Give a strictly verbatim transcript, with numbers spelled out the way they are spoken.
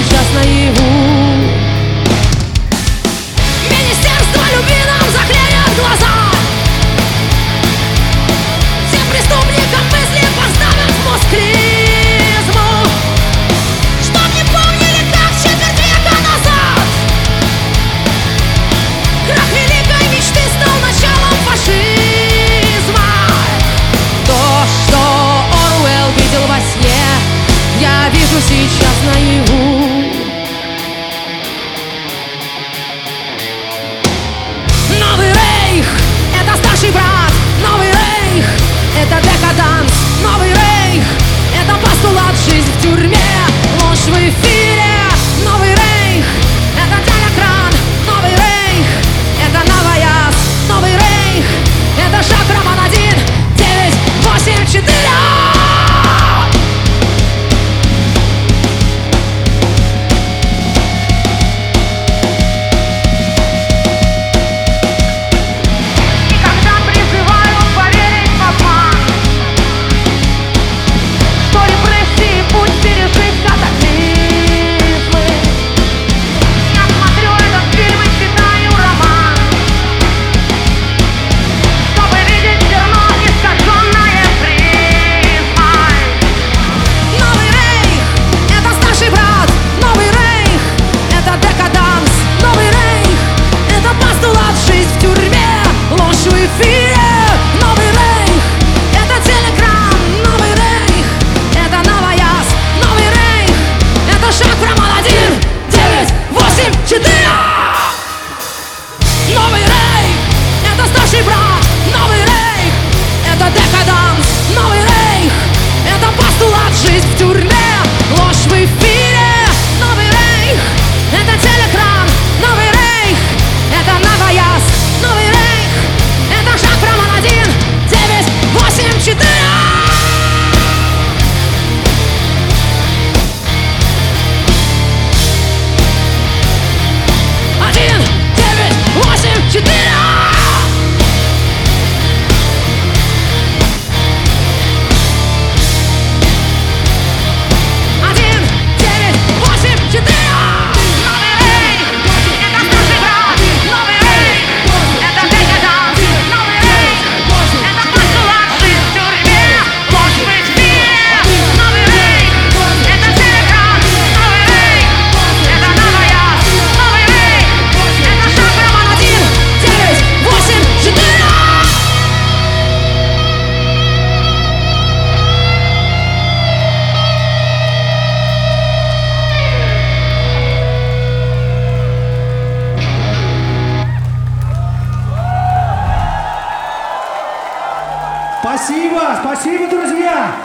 сейчас наяву. Министерство любви нам заклеят глаза, всем преступникам мысли поставят в мозг клизму, чтоб не помнили, как четверть века назад крах великой мечты стал началом фашизма. То, что Оруэлл видел во сне, я вижу сейчас наяву. Новый рейх — это старший брат. Новый рейх — это декаданс. Новый рейх — это постулат, жизнь в тюрьме, ложь в эфире. Новый рейх — это телекран. Новый рейх — это новояз. Новый рейх — это шаг Роман один, девять, восемь, четыре. Спасибо, спасибо, друзья!